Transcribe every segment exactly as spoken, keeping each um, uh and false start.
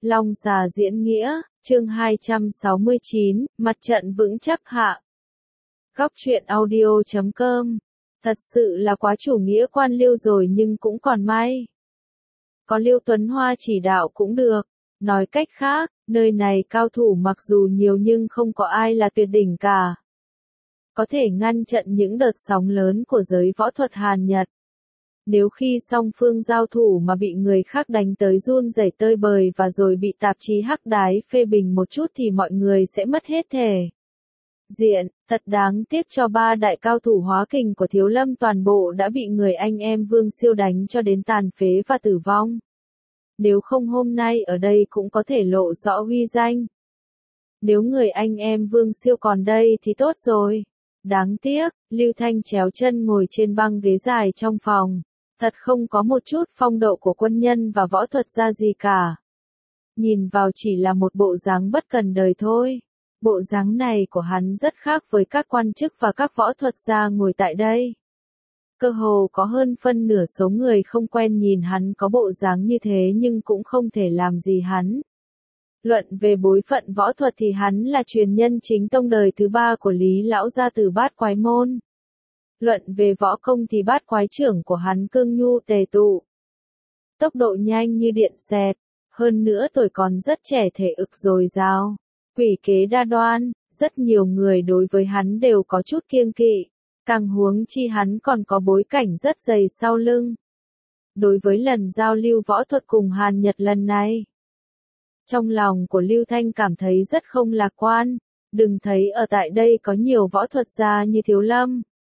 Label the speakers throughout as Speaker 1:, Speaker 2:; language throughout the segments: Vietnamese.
Speaker 1: Long Xà diễn nghĩa, chương hai trăm sáu mươi chín, mặt trận vững chắc hạ. Góc truyện audio chấm com. Thật sự là quá chủ nghĩa quan Liêu rồi nhưng cũng còn may. Có Liêu Tuấn Hoa chỉ đạo cũng được. Nói cách khác, nơi này cao thủ mặc dù nhiều nhưng không có ai là tuyệt đỉnh cả. Có thể ngăn chặn những đợt sóng lớn của giới võ thuật Hàn Nhật. Nếu khi song phương giao thủ mà bị người khác đánh tới run rẩy tơi bời và rồi bị tạp chí hắc đái phê bình một chút thì mọi người sẽ mất hết thể diện. Thật đáng tiếc cho ba đại cao thủ hóa kình của Thiếu Lâm toàn bộ đã bị người anh em Vương Siêu đánh cho đến tàn phế và tử vong. Nếu không hôm nay ở đây cũng có thể lộ rõ uy danh. Nếu người anh em Vương Siêu còn đây thì tốt rồi. Đáng tiếc, Lưu Thanh chéo chân ngồi trên băng ghế dài trong phòng. Thật không có một chút phong độ của quân nhân và võ thuật ra gì cả. Nhìn vào chỉ là một bộ dáng bất cần đời thôi. Bộ dáng này của hắn rất khác với các quan chức và các võ thuật gia ngồi tại đây. Cơ hồ có hơn phân nửa số người không quen nhìn hắn có bộ dáng như thế nhưng cũng không thể làm gì hắn. Luận về bối phận võ thuật thì hắn là truyền nhân chính tông đời thứ ba của Lý Lão gia từ Bát Quái Môn. Luận về võ công thì Bát Quái trưởng của hắn cương nhu tề tụ. Tốc độ nhanh như điện xẹt, hơn nữa tuổi còn rất trẻ thể ực dồi dào. Quỷ kế đa đoan, rất nhiều người đối với hắn đều có chút kiêng kỵ. Càng huống chi hắn còn có bối cảnh rất dày sau lưng. Đối với lần giao lưu võ thuật cùng Hàn Nhật lần này, trong lòng của Lưu Thanh cảm thấy rất không lạc quan. Đừng thấy ở tại đây có nhiều võ thuật gia như Thiếu Lâm,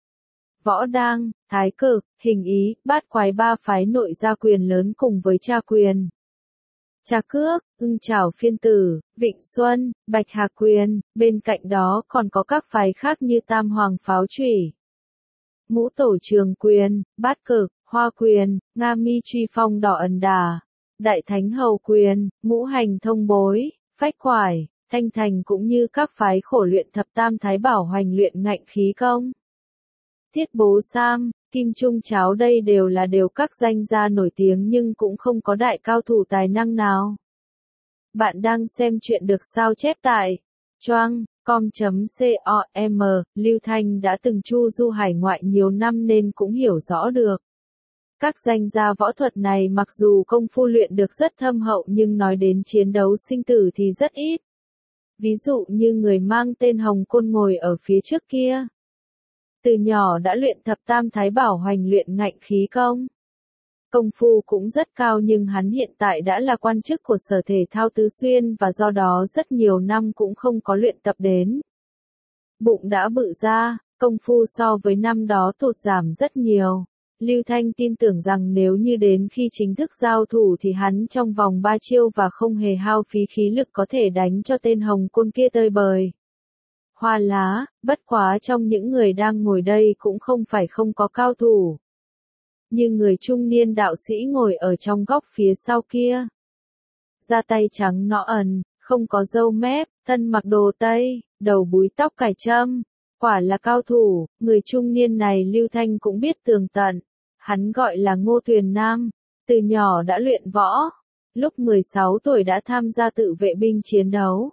Speaker 1: Võ Đang, Thái Cực, Hình Ý, Bát Quái ba phái nội gia quyền lớn cùng với Tra Quyền, Trà Cước, Ưng Chảo Phiên Tử, Vịnh Xuân, Bạch Hà Quyền, bên cạnh đó còn có các phái khác như Tam Hoàng Pháo Chủy, Ngũ Tổ Trường Quyền, Bát Cực, Hoa Quyền, Nga Mi Truy Phong Đỏ Ẩn Đà, Đại Thánh Hầu Quyền, Ngũ Hành Thông Bối, Phách Quải, Thanh Thành cũng như các phái khổ luyện thập tam thái bảo hoành luyện ngạnh khí công. Thiết Bố Sam, Kim Trung Cháo đây đều là đều các danh gia nổi tiếng nhưng cũng không có đại cao thủ tài năng nào. Bạn đang xem chuyện được sao chép tại choang com chấm com. Lưu Thanh đã từng chu du hải ngoại nhiều năm nên cũng hiểu rõ được. Các danh gia võ thuật này mặc dù công phu luyện được rất thâm hậu nhưng nói đến chiến đấu sinh tử thì rất ít. Ví dụ như người mang tên Hồng Côn ngồi ở phía trước kia. Từ nhỏ đã luyện thập tam thái bảo hoành luyện ngạnh khí công. Công phu cũng rất cao nhưng hắn hiện tại đã là quan chức của Sở Thể thao Tứ Xuyên và do đó rất nhiều năm cũng không có luyện tập đến. Bụng đã bự ra, công phu so với năm đó tụt giảm rất nhiều. Lưu Thanh tin tưởng rằng nếu như đến khi chính thức giao thủ thì hắn trong vòng ba chiêu và không hề hao phí khí lực có thể đánh cho tên Hồng Côn kia tơi bời. Hoa lá, bất quá trong những người đang ngồi đây cũng không phải không có cao thủ. Như người trung niên đạo sĩ ngồi ở trong góc phía sau kia. Da tay trắng nõn ẩn, không có râu mép, thân mặc đồ Tây, đầu búi tóc cài trâm. Quả là cao thủ, người trung niên này Lưu Thanh cũng biết tường tận. Hắn gọi là Ngô Tuyền Nam, từ nhỏ đã luyện võ. Lúc mười sáu tuổi đã tham gia tự vệ binh chiến đấu.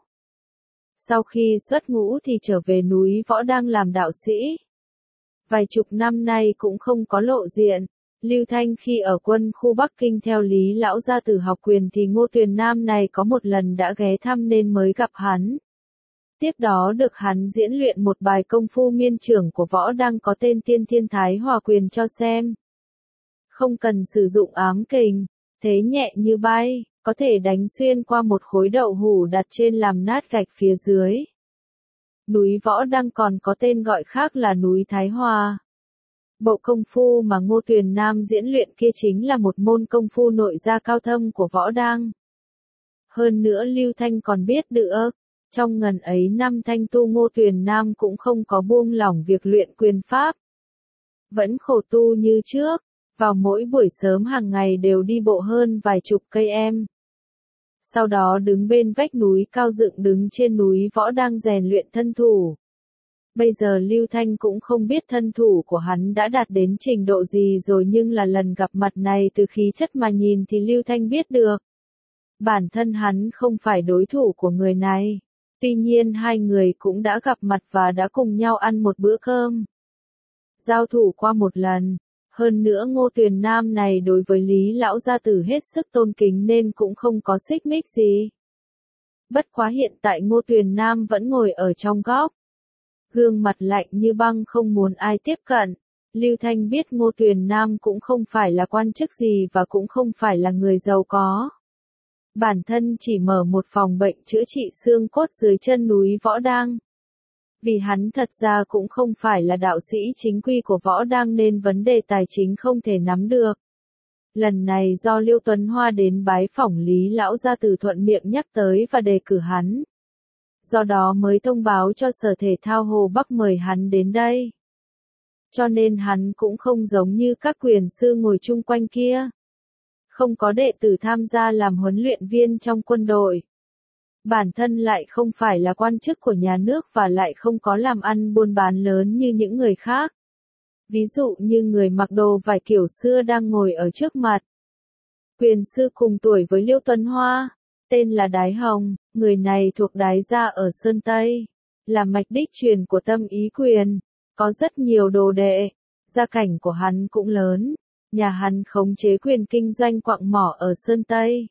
Speaker 1: Sau khi xuất ngũ thì trở về núi Võ Đang làm đạo sĩ. Vài chục năm nay cũng không có lộ diện. Lưu Thanh khi ở quân khu Bắc Kinh theo Lý Lão gia tử học quyền thì Ngô Tuyền Nam này có một lần đã ghé thăm nên mới gặp hắn. Tiếp đó được hắn diễn luyện một bài công phu miên trưởng của Võ Đang có tên Tiên Thiên Thái Hòa Quyền cho xem. Không cần sử dụng ám kình, thế nhẹ như bay, có thể đánh xuyên qua một khối đậu hũ đặt trên làm nát gạch phía dưới. Núi Võ Đang còn có tên gọi khác là núi Thái Hòa. Bộ công phu mà Ngô Tuyền Nam diễn luyện kia chính là một môn công phu nội gia cao thâm của Võ Đang. Hơn nữa Lưu Thanh còn biết được, trong ngần ấy năm thanh tu Ngô Tuyền Nam cũng không có buông lỏng việc luyện quyền pháp. Vẫn khổ tu như trước, vào mỗi buổi sớm hàng ngày đều đi bộ hơn vài chục cây em. Sau đó đứng bên vách núi cao dựng đứng trên núi Võ Đang rèn luyện thân thủ. Bây giờ Lưu Thanh cũng không biết thân thủ của hắn đã đạt đến trình độ gì rồi nhưng là lần gặp mặt này từ khí chất mà nhìn thì Lưu Thanh biết được. Bản thân hắn không phải đối thủ của người này. Tuy nhiên hai người cũng đã gặp mặt và đã cùng nhau ăn một bữa cơm. Giao thủ qua một lần. Hơn nữa Ngô Tuyền Nam này đối với Lý lão gia tử hết sức tôn kính nên cũng không có xích mích gì. Bất quá hiện tại Ngô Tuyền Nam vẫn ngồi ở trong góc. Gương mặt lạnh như băng không muốn ai tiếp cận. Lưu Thanh biết Ngô Tuyền Nam cũng không phải là quan chức gì và cũng không phải là người giàu có. Bản thân chỉ mở một phòng bệnh chữa trị xương cốt dưới chân núi Võ Đang. Vì hắn thật ra cũng không phải là đạo sĩ chính quy của Võ Đang nên vấn đề tài chính không thể nắm được. Lần này do Liêu Tuấn Hoa đến bái phỏng Lý lão gia tử thuận miệng nhắc tới và đề cử hắn. Do đó mới thông báo cho Sở Thể thao Hồ Bắc mời hắn đến đây. Cho nên hắn cũng không giống như các quyền sư ngồi chung quanh kia. Không có đệ tử tham gia làm huấn luyện viên trong quân đội. Bản thân lại không phải là quan chức của nhà nước và lại không có làm ăn buôn bán lớn như những người khác. Ví dụ như người mặc đồ vải kiểu xưa đang ngồi ở trước mặt. Quyền sư cùng tuổi với Liêu Tuấn Hoa, tên là Đái Hồng, người này thuộc Đái gia ở Sơn Tây, là mạch đích truyền của Tâm Ý Quyền, có rất nhiều đồ đệ, gia cảnh của hắn cũng lớn, nhà hắn khống chế quyền kinh doanh quặng mỏ ở Sơn Tây.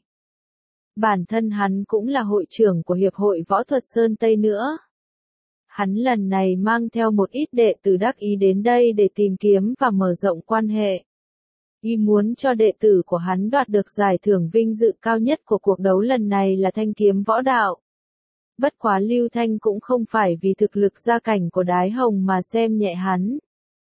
Speaker 1: Bản thân hắn cũng là hội trưởng của Hiệp hội Võ thuật Sơn Tây nữa. Hắn lần này mang theo một ít đệ tử đắc ý đến đây để tìm kiếm và mở rộng quan hệ. Y muốn cho đệ tử của hắn đoạt được giải thưởng vinh dự cao nhất của cuộc đấu lần này là thanh kiếm võ đạo. Bất quá Lưu Thanh cũng không phải vì thực lực gia cảnh của Đái Hồng mà xem nhẹ hắn.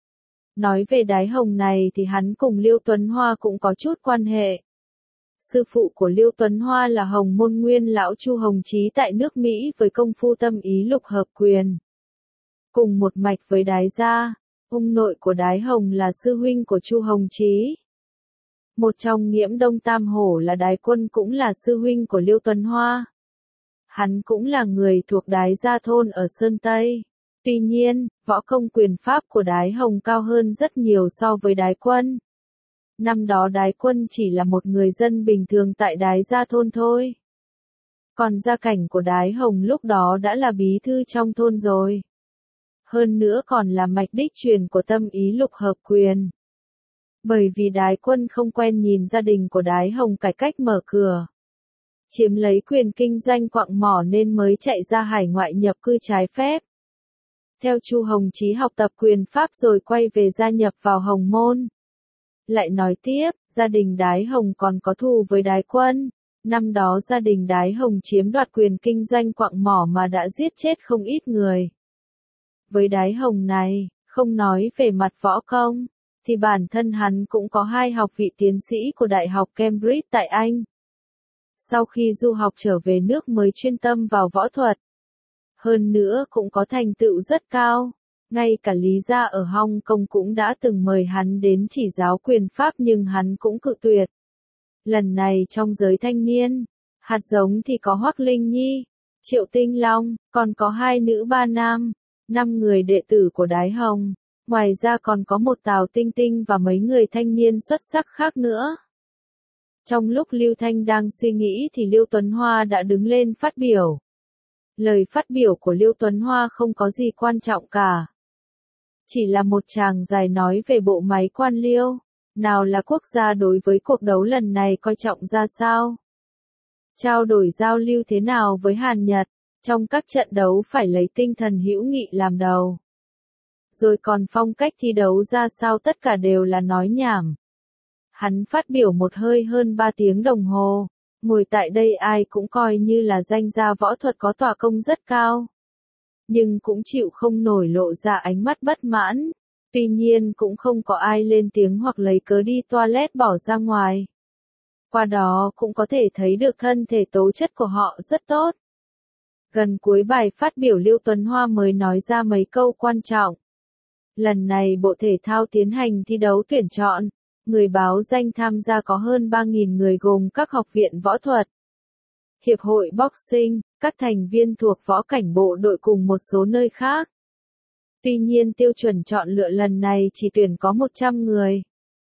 Speaker 1: Nói về Đái Hồng này thì hắn cùng Liêu Tuấn Hoa cũng có chút quan hệ. Sư phụ của Liêu Tuấn Hoa là Hồng Môn Nguyên lão Chu Hồng Chí tại nước Mỹ với công phu Tâm Ý Lục Hợp Quyền. Cùng một mạch với Đái gia, ông nội của Đái Hồng là sư huynh của Chu Hồng Chí. Một trong Nghiễm Đông Tam Hổ là Đái Quân cũng là sư huynh của Liêu Tuấn Hoa. Hắn cũng là người thuộc Đái gia thôn ở Sơn Tây. Tuy nhiên, võ công quyền pháp của Đái Hồng cao hơn rất nhiều so với Đái Quân. Năm đó Đái Quân chỉ là một người dân bình thường tại Đái gia thôn thôi. Còn gia cảnh của Đái Hồng lúc đó đã là bí thư trong thôn rồi. Hơn nữa còn là mạch đích truyền của Tâm Ý Lục Hợp Quyền. Bởi vì Đái Quân không quen nhìn gia đình của Đái Hồng cải cách mở cửa, chiếm lấy quyền kinh doanh quặng mỏ nên mới chạy ra hải ngoại nhập cư trái phép. Theo Chu Hồng Chí học tập quyền pháp rồi quay về gia nhập vào Hồng Môn. Lại nói tiếp, gia đình Đái Hồng còn có thù với Đái Quân. Năm đó gia đình Đái Hồng chiếm đoạt quyền kinh doanh quặng mỏ mà đã giết chết không ít người. Với Đái Hồng này, không nói về mặt võ công, thì bản thân hắn cũng có hai học vị tiến sĩ của Đại học Cambridge tại Anh. Sau khi du học trở về nước mới chuyên tâm vào võ thuật. Hơn nữa cũng có thành tựu rất cao. Ngay cả Lý gia ở Hong Kong cũng đã từng mời hắn đến chỉ giáo quyền pháp nhưng hắn cũng cự tuyệt. Lần này trong giới thanh niên, hạt giống thì có Hoắc Linh Nhi, Triệu Tinh Long, còn có hai nữ ba nam, năm người đệ tử của Đái Hồng. Ngoài ra còn có một Tào Tinh Tinh và mấy người thanh niên xuất sắc khác nữa. Trong lúc Lưu Thanh đang suy nghĩ thì Liêu Tuấn Hoa đã đứng lên phát biểu. Lời phát biểu của Liêu Tuấn Hoa không có gì quan trọng cả. Chỉ là một tràng dài nói về bộ máy quan liêu, nào là quốc gia đối với cuộc đấu lần này coi trọng ra sao. Trao đổi giao lưu thế nào với Hàn Nhật, trong các trận đấu phải lấy tinh thần hữu nghị làm đầu. Rồi còn phong cách thi đấu ra sao tất cả đều là nói nhảm. Hắn phát biểu một hơi hơn ba tiếng đồng hồ, ngồi tại đây ai cũng coi như là danh gia võ thuật có tỏa công rất cao. Nhưng cũng chịu không nổi lộ ra ánh mắt bất mãn, tuy nhiên cũng không có ai lên tiếng hoặc lấy cớ đi toilet bỏ ra ngoài. Qua đó cũng có thể thấy được thân thể tố chất của họ rất tốt. Gần cuối bài phát biểu Liêu Tuấn Hoa mới nói ra mấy câu quan trọng. Lần này Bộ Thể thao tiến hành thi đấu tuyển chọn, người báo danh tham gia có hơn ba nghìn người gồm các học viện võ thuật, Hiệp hội Boxing, các thành viên thuộc võ cảnh bộ đội cùng một số nơi khác. Tuy nhiên tiêu chuẩn chọn lựa lần này chỉ tuyển có một trăm người.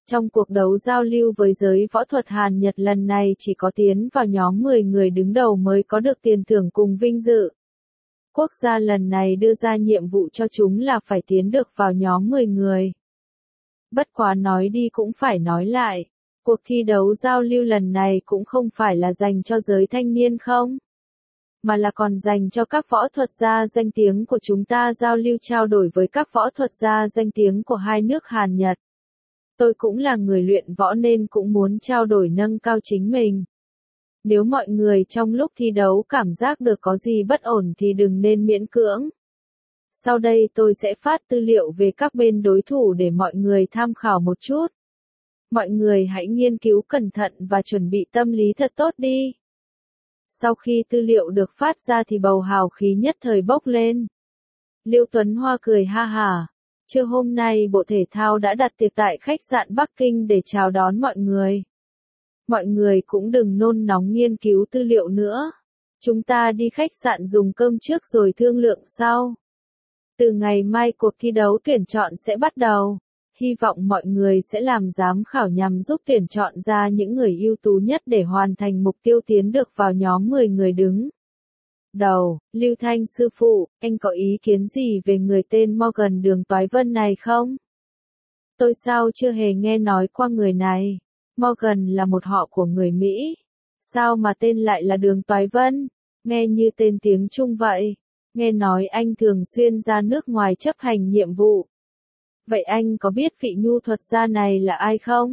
Speaker 1: Trong cuộc đấu giao lưu với giới võ thuật Hàn Nhật lần này chỉ có tiến vào nhóm mười người đứng đầu mới có được tiền thưởng cùng vinh dự. Quốc gia lần này đưa ra nhiệm vụ cho chúng là phải tiến được vào nhóm mười người. Bất quá nói đi cũng phải nói lại, cuộc thi đấu giao lưu lần này cũng không phải là dành cho giới thanh niên không, mà là còn dành cho các võ thuật gia danh tiếng của chúng ta giao lưu trao đổi với các võ thuật gia danh tiếng của hai nước Hàn Nhật. Tôi cũng là người luyện võ nên cũng muốn trao đổi nâng cao chính mình. Nếu mọi người trong lúc thi đấu cảm giác được có gì bất ổn thì đừng nên miễn cưỡng. Sau đây tôi sẽ phát tư liệu về các bên đối thủ để mọi người tham khảo một chút. Mọi người hãy nghiên cứu cẩn thận và chuẩn bị tâm lý thật tốt đi. Sau khi tư liệu được phát ra thì bầu hào khí nhất thời bốc lên. Liêu Tuấn Hoa cười ha hả. Trưa hôm nay Bộ Thể thao đã đặt tiệc tại khách sạn Bắc Kinh để chào đón mọi người. Mọi người cũng đừng nôn nóng nghiên cứu tư liệu nữa. Chúng ta đi khách sạn dùng cơm trước rồi thương lượng sau. Từ ngày mai cuộc thi đấu tuyển chọn sẽ bắt đầu. Hy vọng mọi người sẽ làm giám khảo nhằm giúp tuyển chọn ra những người ưu tú nhất để hoàn thành mục tiêu tiến được vào nhóm mười người đứng đầu. Lưu Thanh sư phụ, anh có ý kiến gì về người tên Morgan Đường Toái Vân này không? Tôi sao chưa hề nghe nói qua người này. Morgan là một họ của người Mỹ. Sao mà tên lại là Đường Toái Vân? Nghe như tên tiếng Trung vậy. Nghe nói anh thường xuyên ra nước ngoài chấp hành nhiệm vụ. Vậy anh có biết vị nhu thuật gia này là ai không?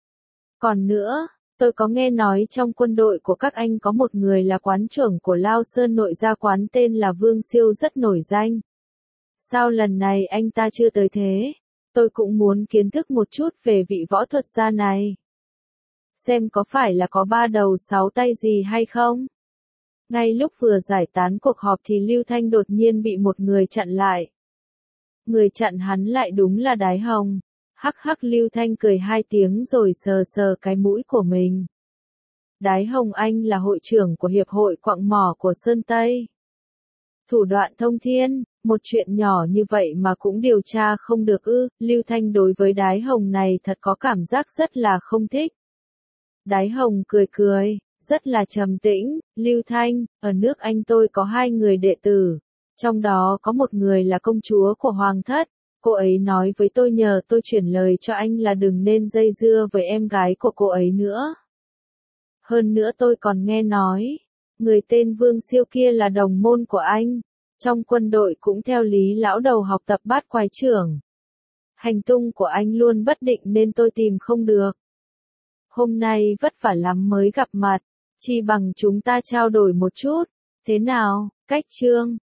Speaker 1: Còn nữa, tôi có nghe nói trong quân đội của các anh có một người là quán trưởng của Lao Sơn nội gia quán tên là Vương Siêu rất nổi danh. Sao lần này anh ta chưa tới thế? Tôi cũng muốn kiến thức một chút về vị võ thuật gia này. Xem có phải là có ba đầu sáu tay gì hay không? Ngay lúc vừa giải tán cuộc họp thì Lưu Thanh đột nhiên bị một người chặn lại. Người chặn hắn lại đúng là Đái Hồng. Hắc hắc Lưu Thanh cười hai tiếng rồi sờ sờ cái mũi của mình. Đái Hồng anh là hội trưởng của Hiệp hội Quặng mỏ của Sơn Tây. Thủ đoạn thông thiên, một chuyện nhỏ như vậy mà cũng điều tra không được ư. Lưu Thanh đối với Đái Hồng này thật có cảm giác rất là không thích. Đái Hồng cười cười, rất là trầm tĩnh. Lưu Thanh, ở nước Anh tôi có hai người đệ tử. Trong đó có một người là công chúa của Hoàng thất. Cô ấy nói với tôi nhờ tôi chuyển lời cho anh là đừng nên dây dưa với em gái của cô ấy nữa. Hơn nữa tôi còn nghe nói, người tên Vương Siêu kia là đồng môn của anh. Trong quân đội cũng theo Lý lão đầu học tập bát quái trưởng. Hành tung của anh luôn bất định nên tôi tìm không được. Hôm nay vất vả lắm mới gặp mặt, chỉ bằng chúng ta trao đổi một chút. Thế nào, cách chương